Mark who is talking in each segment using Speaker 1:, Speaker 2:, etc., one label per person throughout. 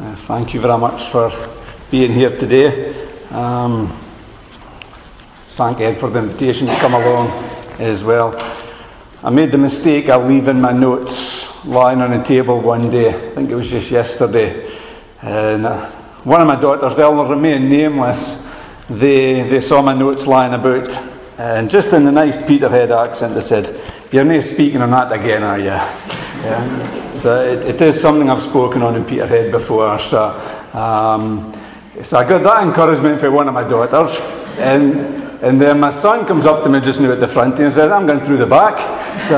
Speaker 1: Thank you very much for being here today. Thank Ed for the invitation to come along as well. I made the mistake of leaving my notes lying on a table one day. I think it was just yesterday. And one of my daughters, they'll remain nameless, they saw my notes lying about. And just in the nice Peterhead accent, they said, "You're not speaking on that again, are you?" Yeah. So it is something I've spoken on in Peterhead before. So I got that encouragement for one of my daughters. And then my son comes up to me just now at the front and says, "I'm going through the back." So,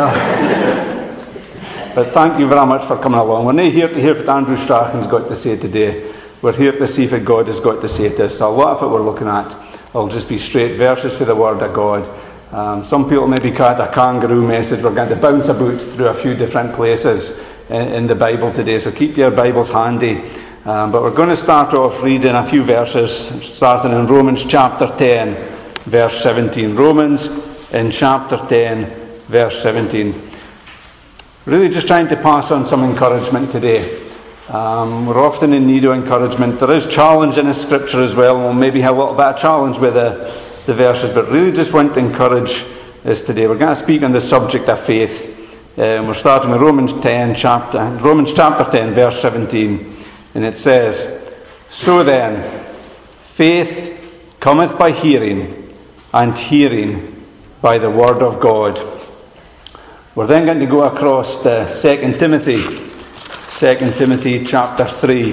Speaker 1: but thank you very much for coming along. We're not here to hear what Andrew Strachan's got to say today. We're here to see what God has got to say to us. So a lot of it we're looking at will just be straight verses to the Word of God. Some people maybe call it a kangaroo message. We're going to bounce about through a few different places in the Bible today. So keep your Bibles handy. But we're going to start off reading a few verses, starting in Romans chapter 10, verse 17. Romans in chapter 10, verse 17. Really just trying to pass on some encouragement today. We're often in need of encouragement. There is challenge in the Scripture as well. We'll maybe have a little bit of challenge with the verses, but really just want to encourage us today. We're going to speak on the subject of faith. We're starting with Romans chapter 10, verse 17. And it says, "So then, faith cometh by hearing, and hearing by the word of God." We're then going to go across to 2 Timothy chapter 3.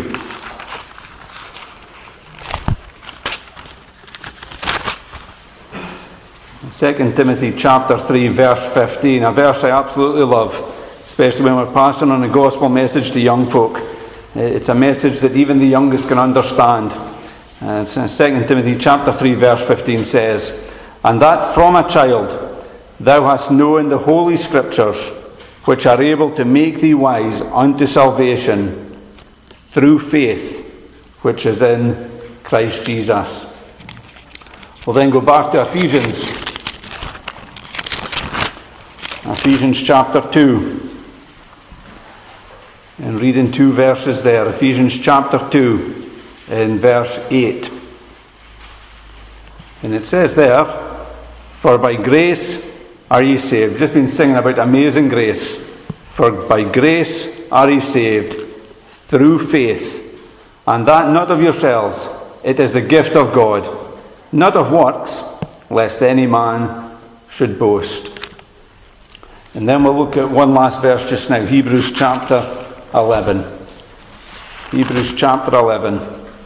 Speaker 1: 2 Timothy chapter 3, verse 15, a verse I absolutely love, especially when we're passing on a gospel message to young folk. It's a message that even the youngest can understand. 2 Timothy chapter 3, verse 15 says, "And that from a child thou hast known the holy Scriptures, which are able to make thee wise unto salvation through faith, which is in Christ Jesus." We'll then go back to Ephesians chapter 2, and reading two verses there. Ephesians chapter 2, in verse 8. And it says there, "For by grace are ye saved." We've just been singing about amazing grace. "For by grace are ye saved through faith, and that not of yourselves, it is the gift of God, not of works, lest any man should boast." And then we'll look at one last verse just now, Hebrews chapter 11. Hebrews chapter 11.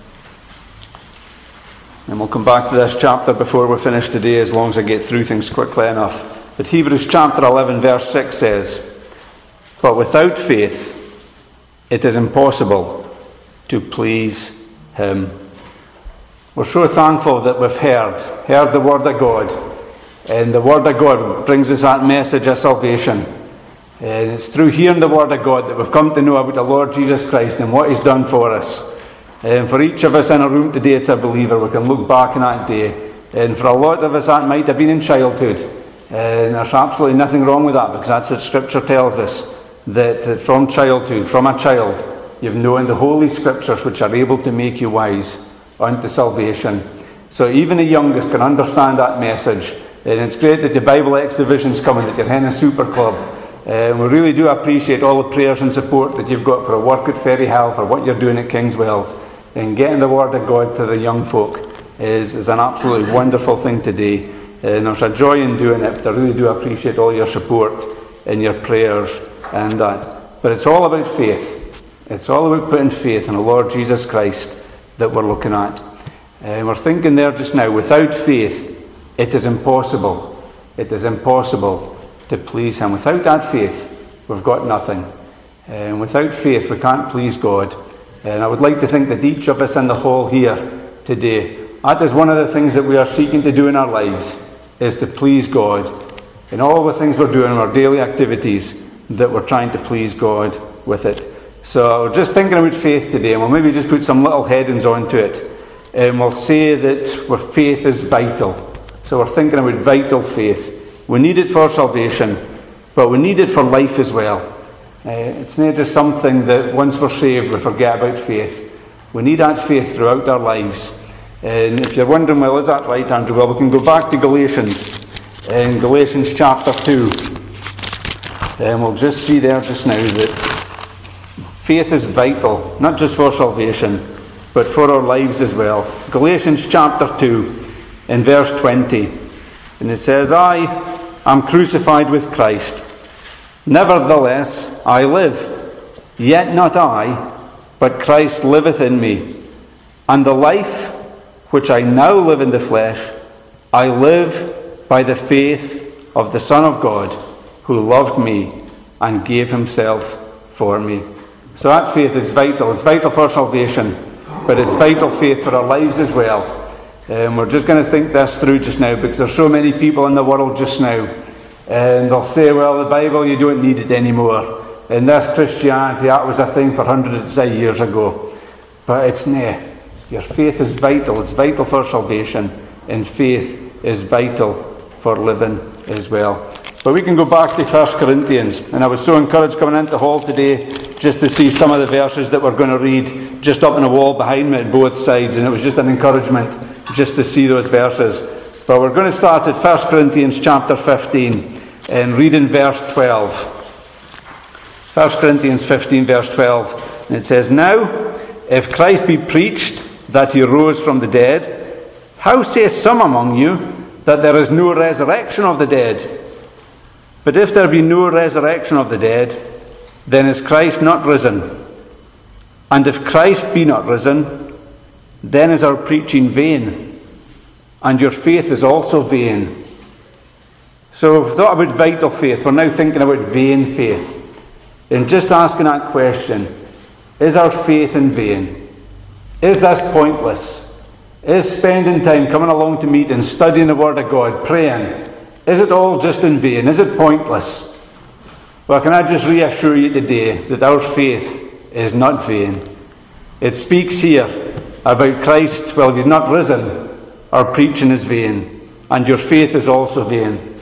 Speaker 1: And we'll come back to this chapter before we're finished today, as long as I get through things quickly enough. But Hebrews chapter 11 verse 6 says, "But without faith it is impossible to please Him." We're so thankful that we've heard the Word of God. And the Word of God brings us that message of salvation. And it's through hearing the Word of God that we've come to know about the Lord Jesus Christ and what He's done for us. And for each of us in a room today, it's a believer. We can look back on that day. And for a lot of us, that might have been in childhood. And there's absolutely nothing wrong with that, because that's what Scripture tells us. That from childhood, from a child, you've known the Holy Scriptures, which are able to make you wise unto salvation. So even the youngest can understand that message. And it's great that the Bible X Division's coming, that you're in a super club. And we really do appreciate all the prayers and support that you've got for a work at Ferry Health, or what you're doing at Kingswells. And getting the Word of God to the young folk is an absolutely wonderful thing today. And there's a joy in doing it, but I really do appreciate all your support and your prayers and that. But it's all about faith. It's all about putting faith in the Lord Jesus Christ that we're looking at. And we're thinking there just now, without faith, it is impossible. It is impossible to please Him. Without that faith, we've got nothing. And without faith, we can't please God. And I would like to think that each of us in the hall here today, that is one of the things that we are seeking to do in our lives, is to please God. In all the things we're doing, our daily activities, that we're trying to please God with it. So we're just thinking about faith today, and we'll maybe just put some little headings onto it. And we'll say that faith is vital. So we're thinking about vital faith. We need it for salvation, but we need it for life as well. It's not just something that once we're saved we forget about faith. We need that faith throughout our lives. And if you're wondering, well, is that right, Andrew? Well, we can go back to Galatians, in Galatians chapter 2. And we'll just see there just now that faith is vital, not just for salvation, but for our lives as well. Galatians chapter 2, in verse 20. And it says, I am crucified with Christ. Nevertheless, I live. Yet not I, but Christ liveth in me. And the life which I now live in the flesh, I live by the faith of the Son of God, who loved me and gave himself for me. So that faith is vital. It's vital for salvation, but it's vital faith for our lives as well. We're just going to think this through just now, because there's so many people in the world just now, and they'll say, well, the Bible, you don't need it anymore. And this Christianity, that was a thing for hundreds of years ago. But it's not. Your faith is vital. It's vital for salvation, and faith is vital for living as well. But we can go back to 1 Corinthians, and I was so encouraged coming into Hall today just to see some of the verses that we're going to read just up on the wall behind me at both sides, and it was just an encouragement just to see those verses. But we're going to start at 1 Corinthians chapter 15 and read in verse 12. 1 Corinthians 15 verse 12, and it says, Now, if Christ be preached that he rose from the dead, how say some among you that there is no resurrection of the dead? But if there be no resurrection of the dead, then is Christ not risen? And if Christ be not risen, then is our preaching vain, and your faith is also vain. So we've thought about vital faith. We're now thinking about vain faith. And just asking that question, is our faith in vain? Is this pointless? Is spending time coming along to meetings, studying the Word of God, praying, is it all just in vain? Is it pointless? Well, can I just reassure you today that our faith is not vain. It speaks here about Christ, well, he's not risen, our preaching is vain, and your faith is also vain.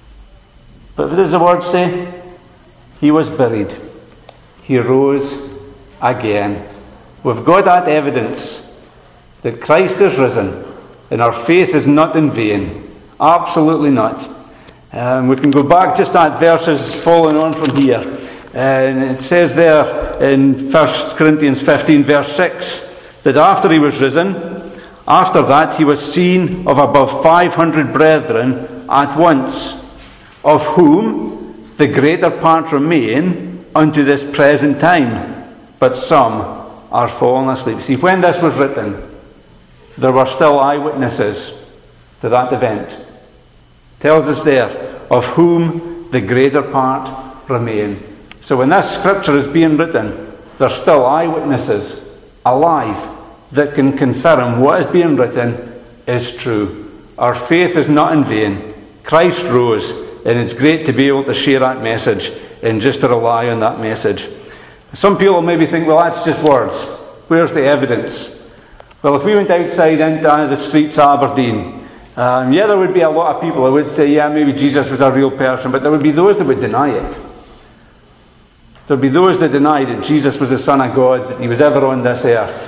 Speaker 1: But what does the Word say? He was buried. He rose again. We've got that evidence that Christ is risen, and our faith is not in vain. Absolutely not. We can go back just at verses following on from here. And it says there in 1 Corinthians 15 verse 6 that after he was risen, after that he was seen of above 500 brethren at once, of whom the greater part remain unto this present time, but some are fallen asleep. See, when this was written, there were still eyewitnesses to that event. Tells us there, of whom the greater part remain. So when this scripture is being written, there's still eyewitnesses alive that can confirm what is being written is true. Our faith is not in vain. Christ rose, and it's great to be able to share that message and just to rely on that message. Some people maybe think, well, that's just words. Where's the evidence? Well, if we went outside into the streets of Aberdeen, there would be a lot of people who would say, yeah, maybe Jesus was a real person, but there would be those that would deny it. There would be those that deny that Jesus was the Son of God, that he was ever on this earth.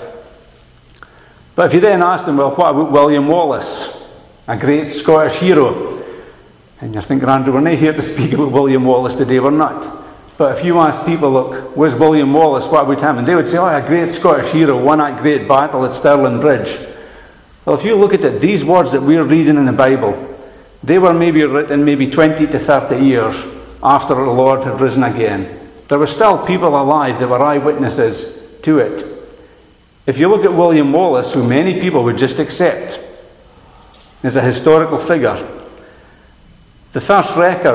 Speaker 1: But if you then ask them, well, what about William Wallace, a great Scottish hero? And you're thinking, Andrew, we're not here to speak about William Wallace today, we're not. But if you ask people, look, was William Wallace, what about him? And they would say, oh, a great Scottish hero, won that great battle at Stirling Bridge. Well, if you look at it, these words that we're reading in the Bible, they were maybe written maybe 20 to 30 years after the Lord had risen again. There were still people alive that were eyewitnesses to it. If you look at William Wallace, who many people would just accept as a historical figure, the first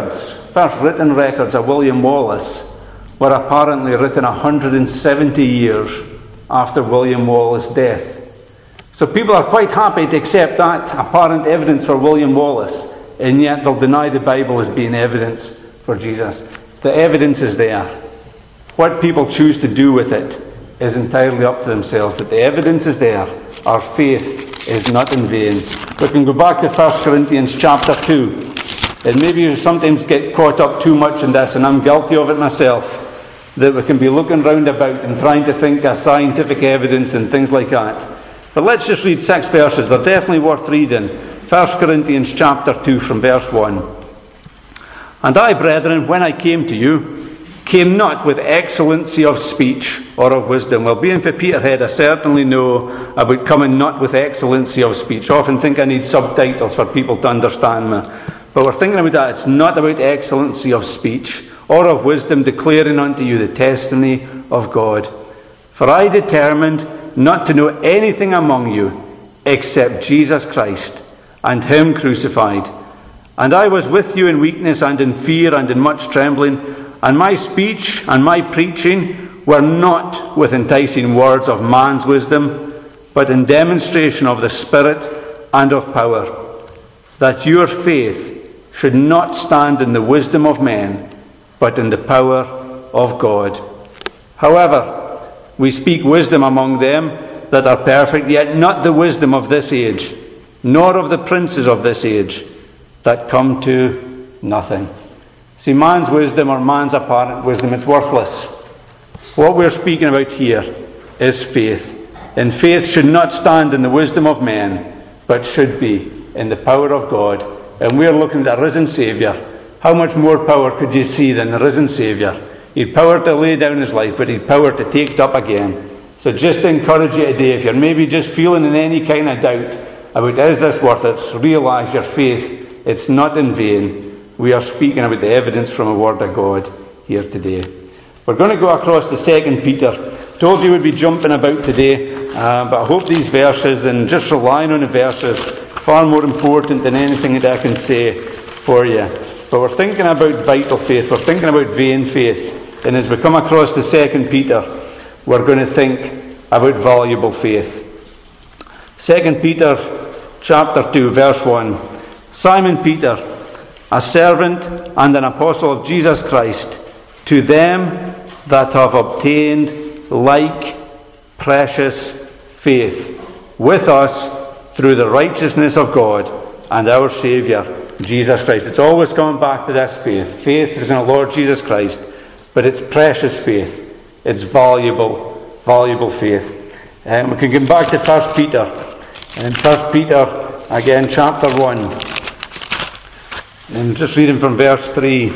Speaker 1: written records of William Wallace were apparently written 170 years after William Wallace's death. So people are quite happy to accept that apparent evidence for William Wallace, and yet they'll deny the Bible as being evidence for Jesus. The evidence is there. What people choose to do with it is entirely up to themselves, but the evidence is there. Our faith is not in vain. We can go back to 1 Corinthians chapter 2. And maybe you sometimes get caught up too much in this, and I'm guilty of it myself. that we can be looking round about and trying to think of scientific evidence and things like that. But let's just read 6 verses. They're definitely worth reading. 1 Corinthians chapter 2 from verse 1. And I, brethren, when I came to you, came not with excellency of speech or of wisdom. Well, being for Peterhead, I certainly know about coming not with excellency of speech. I often think I need subtitles for people to understand me. But we're thinking about that. It's not about excellency of speech or of wisdom, declaring unto you the testimony of God. For I determined not to know anything among you except Jesus Christ and Him crucified. And I was with you in weakness and in fear and in much trembling. And my speech and my preaching were not with enticing words of man's wisdom, but in demonstration of the Spirit and of power, that your faith should not stand in the wisdom of men, but in the power of God. However, we speak wisdom among them that are perfect, yet not the wisdom of this age, nor of the princes of this age, that come to nothing. See, man's wisdom or man's apparent wisdom, it's worthless. What we're speaking about here is faith. And faith should not stand in the wisdom of men, but should be in the power of God. And we're looking at a risen Saviour. How much more power could you see than the risen Saviour? He'd power to lay down His life, but He'd power to take it up again. So just to encourage you today, if you're maybe just feeling in any kind of doubt about is this worth it, realise your faith, it's not in vain. We are speaking about the evidence from the Word of God here today. We're going to go across to 2 Peter. Told you we'd be jumping about today, but I hope these verses, and just relying on the verses, far more important than anything that I can say for you. But we're thinking about vital faith. We're thinking about vain faith. And as we come across to 2 Peter, we're going to think about valuable faith. 2 Peter chapter 2, verse 1. Simon Peter, a servant and an apostle of Jesus Christ, to them that have obtained like precious faith with us through the righteousness of God and our Saviour, Jesus Christ. It's always coming back to this faith. Faith is in the Lord Jesus Christ, but it's precious faith. It's valuable faith. And we can come back to 1 Peter. And 1 Peter, again, chapter 1. And just reading from verse 3.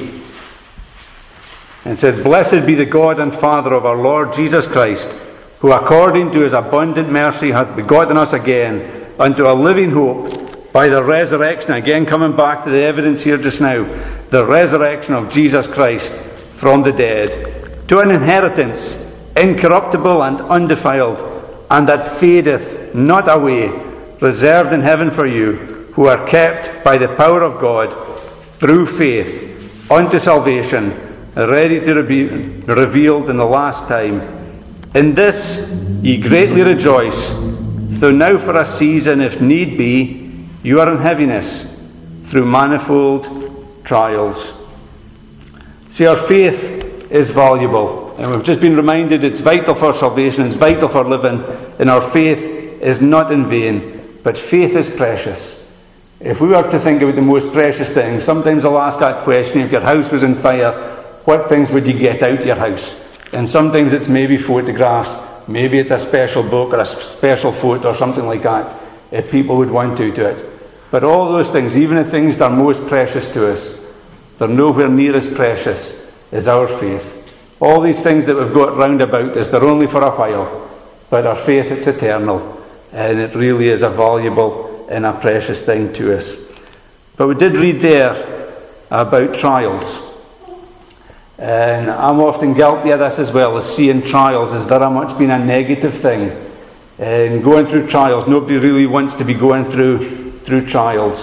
Speaker 1: It says, Blessed be the God and Father of our Lord Jesus Christ, who according to His abundant mercy hath begotten us again unto a living hope by the resurrection, again coming back to the evidence here just now, the resurrection of Jesus Christ from the dead, to an inheritance incorruptible and undefiled, and that fadeth not away, reserved in heaven for you, who are kept by the power of God through faith unto salvation, ready to be revealed in the last time. In this ye greatly rejoice, though now for a season, if need be, you are in heaviness through manifold trials. See, our faith is valuable, and we've just been reminded it's vital for salvation, it's vital for living, and our faith is not in vain, but faith is precious. If we were to think about the most precious things, sometimes I'll ask that question, if your house was on fire, what things would you get out of your house? And sometimes it's maybe photographs, maybe it's a special book or a special photo or something like that, if people would want to it. But all those things, even the things that are most precious to us, they're nowhere near as precious as our faith. All these things that we've got round about us, they're only for a while, but our faith, it's eternal, and it really is a valuable and a precious thing to us. But we did read there about trials, and I'm often guilty of this as well, as seeing trials as very much being a negative thing, and going through trials. Nobody really wants to be going through trials.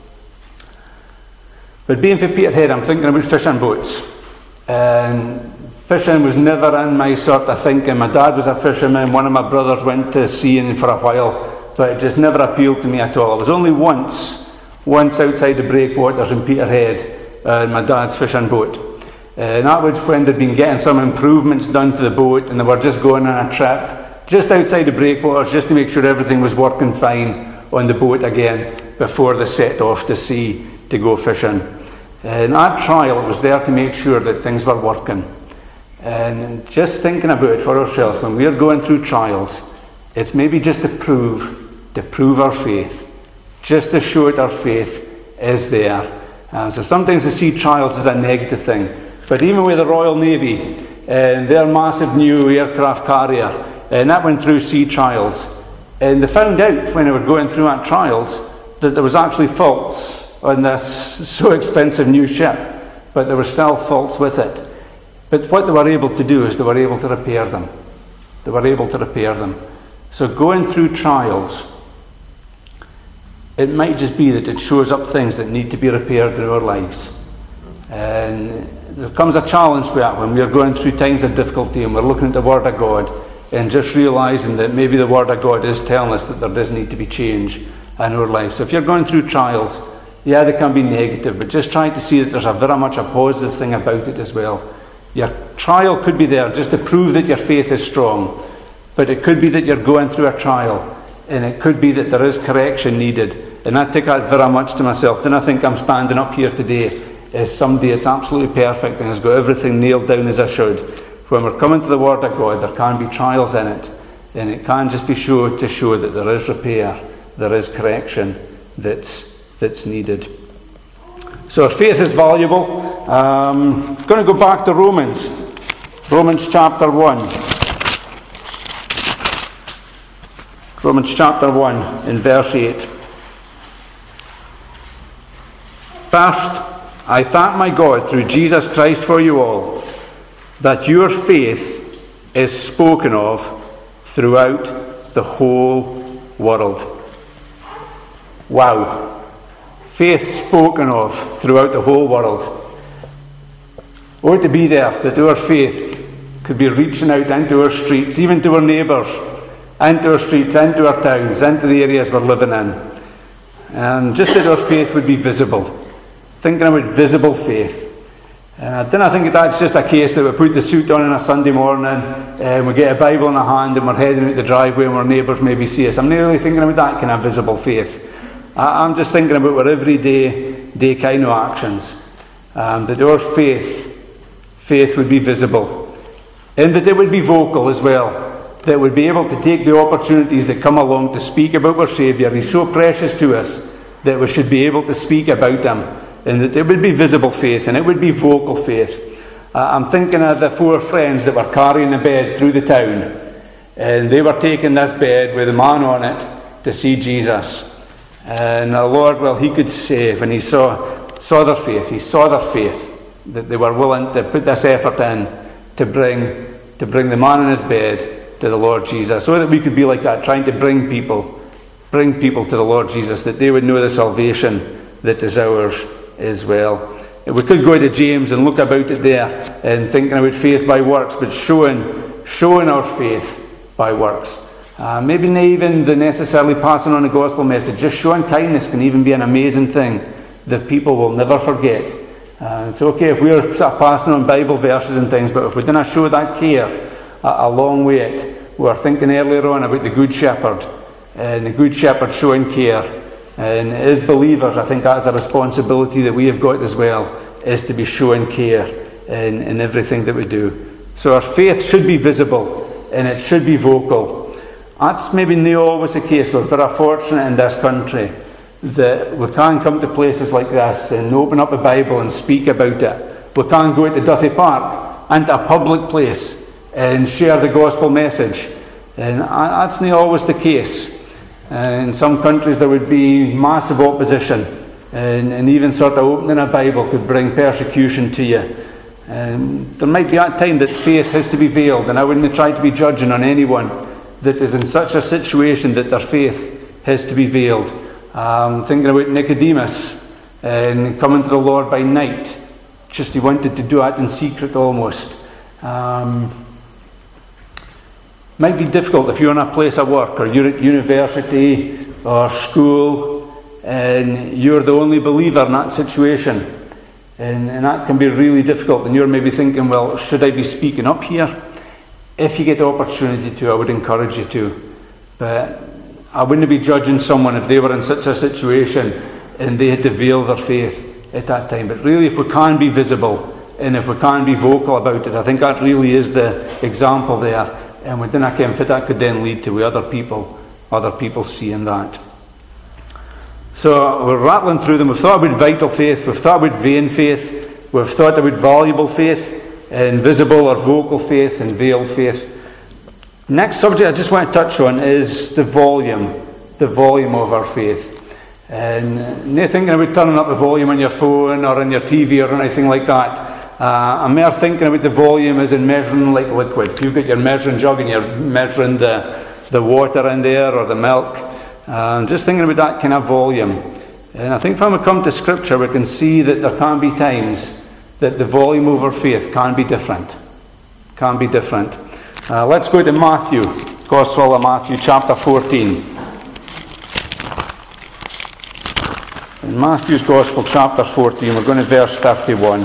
Speaker 1: But being for Peterhead, I'm thinking about fishing boats, and fishing was never in my sort of thinking. My dad was a fisherman, one of my brothers went to seaing for a while, but it just never appealed to me at all. I was only once outside the breakwaters in Peterhead in my dad's fishing boat. And that was when they'd been getting some improvements done to the boat, and they were just going on a trip just outside the breakwaters just to make sure everything was working fine on the boat again before they set off to sea to go fishing. And that trial was there to make sure that things were working. And just thinking about it for ourselves, when we're going through trials, it's maybe just to prove our faith, just to show that our faith is there. So sometimes we see trials as a negative thing, but even with the Royal Navy and their massive new aircraft carrier, and that went through sea trials, and they found out when they were going through that trials that there was actually faults on this so expensive new ship, but there were still faults with it. But what they were able to do is they were able to repair them. They were able to repair them. So going through trials, it might just be that it shows up things that need to be repaired in our lives. And there comes a challenge with that when we are going through times of difficulty and we're looking at the Word of God and just realising that maybe the Word of God is telling us that there does need to be change in our lives. So if you're going through trials, yeah, they can be negative, but just try to see that there's very much a positive thing about it as well. Your trial could be there just to prove that your faith is strong, but it could be that you're going through a trial, and it could be that there is correction needed. And I take that very much to myself. Then I think I'm standing up here today as somebody that's absolutely perfect and has got everything nailed down as I should. When we're coming to the Word of God, there can be trials in it, and it can just be to show that there is repair, there is correction that's needed. So faith is valuable. I'm going to go back to Romans chapter 1. Romans chapter 1 in verse 8. First, I thank my God through Jesus Christ for you all, that your faith is spoken of throughout the whole world. Wow. Faith spoken of throughout the whole world. Oh, to be there, that our faith could be reaching out into our streets, even to our neighbours, into our streets, into our towns, into the areas we're living in. And just that our faith would be visible. Thinking about visible faith. Then I think that's just a case that we put the suit on a Sunday morning, and we get a Bible in our hand and we're heading out the driveway and our neighbours maybe see us. I'm not really thinking about that kind of visible faith. I'm just thinking about our everyday kind of actions. That our faith would be visible. And that it would be vocal as well. That we'd be able to take the opportunities that come along to speak about our Saviour. He's so precious to us that we should be able to speak about Him. And that it would be visible faith and it would be vocal faith. I'm thinking of the 4 friends that were carrying a bed through the town. And they were taking this bed with a man on it to see Jesus. And the Lord, well, He could save, and He saw their faith. He saw their faith, that they were willing to put this effort in to bring the man in his bed to the Lord Jesus, so that we could be like that, trying to bring people to the Lord Jesus, that they would know the salvation that is ours as well. We could go to James and look about it there, and thinking about faith by works, but showing our faith by works. Maybe not even necessarily passing on a gospel message. Just showing kindness can even be an amazing thing that people will never forget. It's okay if we're passing on Bible verses and things, but if we didn't show that care along with it. We were thinking earlier on about the Good Shepherd, and the Good Shepherd showing care. And as believers, I think that's a responsibility that we have got as well, is to be showing care in everything that we do. So our faith should be visible, and it should be vocal. That's maybe not always the case. We're very fortunate in this country that we can come to places like this and open up a Bible and speak about it. We can go to Duthie Park, into a public place, and share the gospel message. And that's not always the case. In some countries there would be massive opposition, and even sort of opening a Bible could bring persecution to you. And there might be a time that faith has to be veiled, and I wouldn't try to be judging on anyone that is in such a situation that their faith has to be veiled. Thinking about Nicodemus and coming to the Lord by night. Just he wanted to do it in secret almost. Might be difficult if you're in a place of work, or you're at university or school and you're the only believer in that situation. And that can be really difficult, and you're maybe thinking, well, should I be speaking up here? If you get the opportunity to, I would encourage you to. But I wouldn't be judging someone if they were in such a situation and they had to veil their faith at that time. But really, if we can be visible and if we can't be vocal about it, I think that really is the example there. And we didn't care if that could then lead to other people seeing that. So we're rattling through them. We've thought about vital faith, we've thought about vain faith, we've thought about valuable faith, invisible or vocal faith, and veiled faith. Next subject I just want to touch on is the volume of our faith. And not thinking about turning up the volume on your phone or on your TV or anything like that. I'm more thinking about the volume as in measuring like liquid. You've got your measuring jug and you're measuring the water in there or the milk. Just thinking about that kind of volume. And I think when we come to Scripture we can see that there can be times that the volume of our faith can be different. Let's go to Matthew, Gospel of Matthew chapter 14. In Matthew's Gospel chapter 14 we're going to verse 31.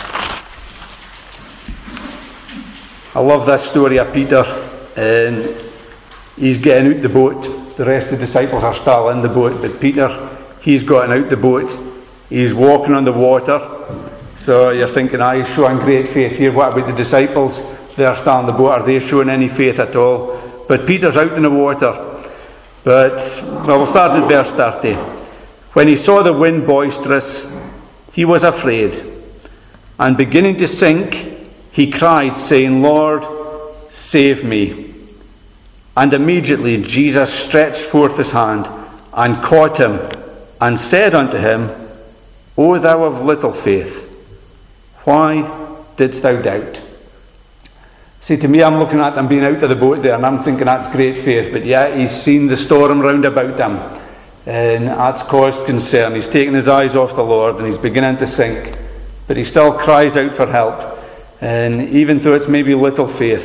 Speaker 1: I love this story of Peter, and he's getting out the boat. The rest of the disciples are still in the boat, but Peter, he's gotten out the boat. He's walking on the water. So you're thinking, he's showing great faith here. What about the disciples? They're still in the boat. Are they showing any faith at all? But Peter's out in the water. We'll start at verse 30. When he saw the wind boisterous, he was afraid, and beginning to sink, he cried, saying, Lord, save me. And immediately Jesus stretched forth his hand, and caught him, and said unto him, O thou of little faith, why didst thou doubt? See, to me, I'm looking at him being out of the boat there, and I'm thinking that's great faith, but yeah, he's seen the storm round about him. And that's caused concern. He's taken his eyes off the Lord and he's beginning to sink. But he still cries out for help. And even though it's maybe little faith,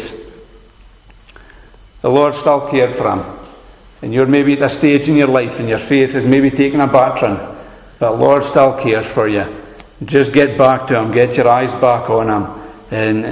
Speaker 1: the Lord still cared for him. And you're maybe at a stage in your life and your faith is maybe taking a battering. But the Lord still cares for you. Just get back to him. Get your eyes back on him. And